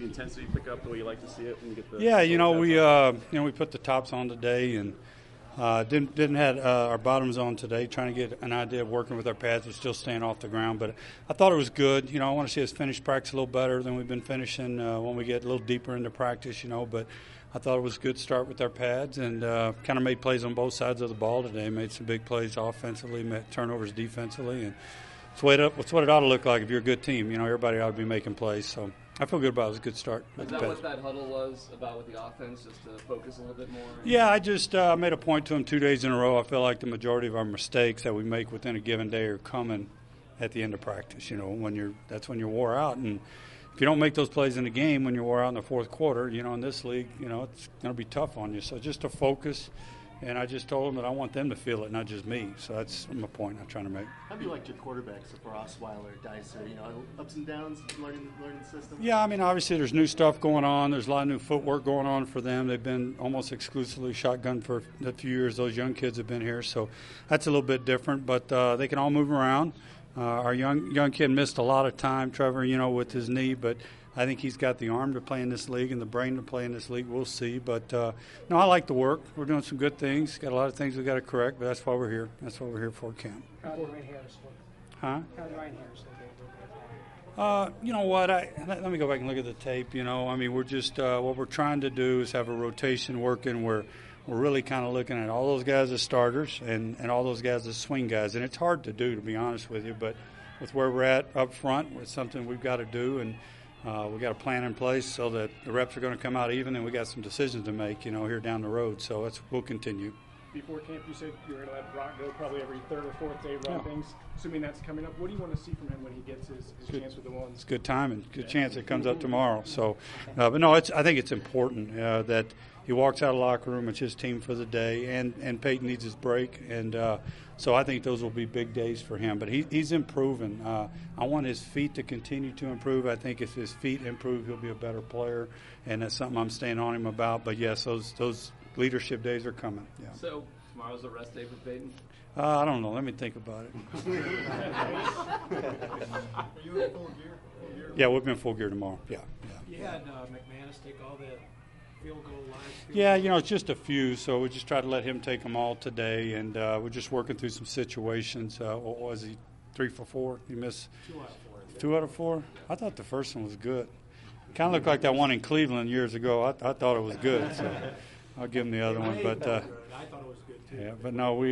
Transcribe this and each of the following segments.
the intensity pick up the way you like to see it when you get the? Yeah, we put the tops on today and didn't have our bottoms on today. Trying to get an idea of working with our pads, but still staying off the ground. But I thought it was good. I want to see us finish practice a little better than we've been finishing when we get a little deeper into practice. But I thought it was a good start with our pads and kind of made plays on both sides of the ball today. Made some big plays offensively, made turnovers defensively, and it's what it ought to look like if you're a good team. Everybody ought to be making plays. So I feel good about it. It was a good start. Is that what that huddle was about with the offense, just to focus a little bit more? Yeah, I just made a point to them 2 days in a row. I feel like the majority of our mistakes that we make within a given day are coming at the end of practice. That's when you're wore out. And if you don't make those plays in the game when you're wore out in the fourth quarter, in this league, it's going to be tough on you. So just to focus. And I just told them that I want them to feel it, not just me. So that's my point I'm trying to make. How do you like your quarterbacks, Osweiler, Dicer? Ups and downs, learning the system? Yeah, obviously there's new stuff going on. There's a lot of new footwork going on for them. They've been almost exclusively shotgun for a few years. Those young kids have been here, so that's a little bit different. But they can all move around. Our young kid missed a lot of time, Trevor, with his knee, but I think he's got the arm to play in this league and the brain to play in this league. We'll see. But, no, I like the work. We're doing some good things. Got a lot of things we've got to correct, but that's why we're here. That's what we're here for, camp. How did Ryan Harris look? Huh? How did Ryan Harris look? You know what? Let me go back and look at the tape. We're just what we're trying to do is have a rotation working where we're really kind of looking at all those guys as starters and all those guys as swing guys. And it's hard to do, to be honest with you. But with where we're at up front, it's something we've got to do. And we got a plan in place so that the reps are going to come out even, and we got some decisions to make, here down the road. So we'll continue. Before camp, you said you were going to let Brock go probably every third or fourth day, run things. Assuming that's coming up, what do you want to see from him when he gets his chance with the ones? It's good time and good chance it comes up tomorrow. So, but no, I think it's important that he walks out of the locker room. It's his team for the day, and Peyton needs his break, and so I think those will be big days for him. But he's improving. I want his feet to continue to improve. I think if his feet improve, he'll be a better player, and that's something I'm staying on him about. But yes, those leadership days are coming. Yeah. So tomorrow's a rest day for Peyton? I don't know. Let me think about it. Are you in full gear? Yeah, we'll be in full gear tomorrow. Yeah. You had McManus take all the field goal lines. Yeah, it's just a few, so we just try to let him take them all today, and we're just working through some situations. What was he, 3 for 4? He missed 2 out of 4. 2 out of 4? I thought the first one was good. Kind of looked like that one in Cleveland years ago. I thought it was good, so I'll give him the other one. But I thought it was good too. Yeah, but no,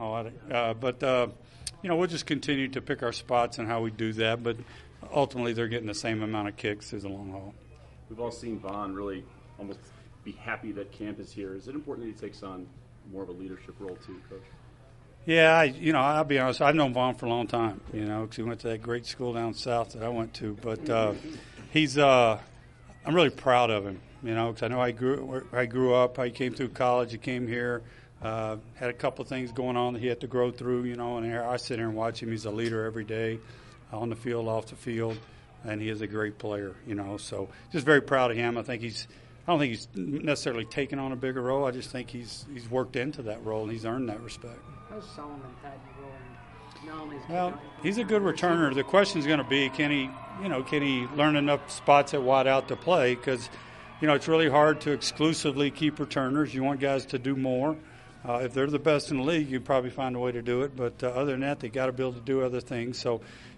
we'll just continue to pick our spots and how we do that. But ultimately, they're getting the same amount of kicks as the long haul. We've all seen Vaughn really almost be happy that camp is here. Is it important that he takes on more of a leadership role too, Coach? Yeah, I'll be honest. I've known Vaughn for a long time, because he went to that great school down south that I went to. But he's, I'm really proud of him, because I know I grew up. I came through college. He came here, had a couple of things going on that he had to grow through, and I sit here and watch him. He's a leader every day, on the field, off the field, and he is a great player, So just very proud of him. I don't think he's necessarily taken on a bigger role. I just think he's worked into that role and he's earned that respect. How's Solomon had you rolling? Well, he's a good returner. The question is going to be, can he learn enough spots at wideout to play? Because, it's really hard to exclusively keep returners. You want guys to do more. If they're the best in the league, you probably find a way to do it. But other than that, they got to be able to do other things. So,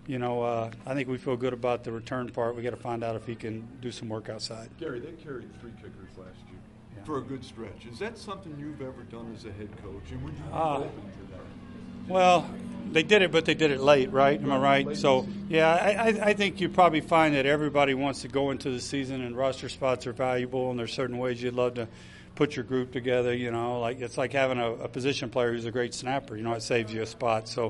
I think we feel good about the return part. We got to find out if he can do some work outside. Gary, they carried 3 kickers last year for a good stretch. Is that something you've ever done as a head coach? And would you be open to that? Well, they did it, but they did it late, right? Am I right? So, yeah, I think you probably find that everybody wants to go into the season and roster spots are valuable, and there's certain ways you'd love to put your group together, like it's like having a position player who's a great snapper, it saves you a spot. So,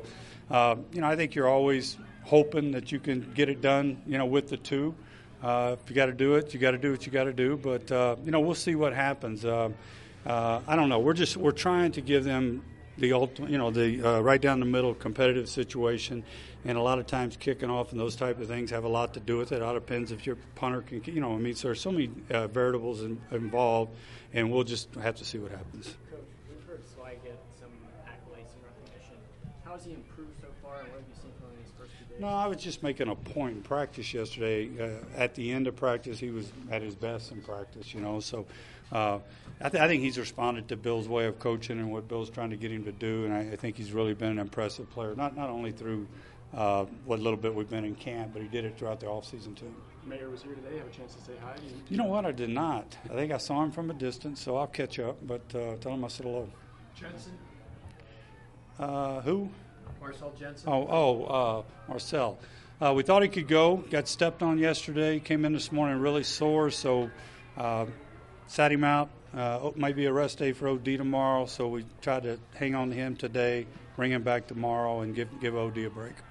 I think you're always hoping that you can get it done, with the 2. If you got to do it, you got to do what you got to do. But, we'll see what happens. I don't know. We're trying to give them the ultimate, the right down the middle competitive situation. And a lot of times kicking off and those type of things have a lot to do with it. It all depends if your punter can, so there's so many variables involved, and we'll just have to see what happens. Coach, we've heard Sly get some accolades and recognition. How has he improved so far, and what have you seen from him in his first 2 days? No, I was just making a point in practice yesterday. At the end of practice, he was at his best in practice, you know. So I think he's responded to Bill's way of coaching and what Bill's trying to get him to do, and I think he's really been an impressive player, not only through what little bit we've been in camp, but he did it throughout the offseason too. Mayor was here today. Have a chance to say hi. You know what? I did not. I think I saw him from a distance, so I'll catch up, but tell him I said hello. Jensen, Who? Marcel Jensen. Marcel. We thought he could go. Got stepped on yesterday. Came in this morning really sore, so sat him out. Might be a rest day for OD tomorrow, so we tried to hang on to him today, bring him back tomorrow, and give OD a break.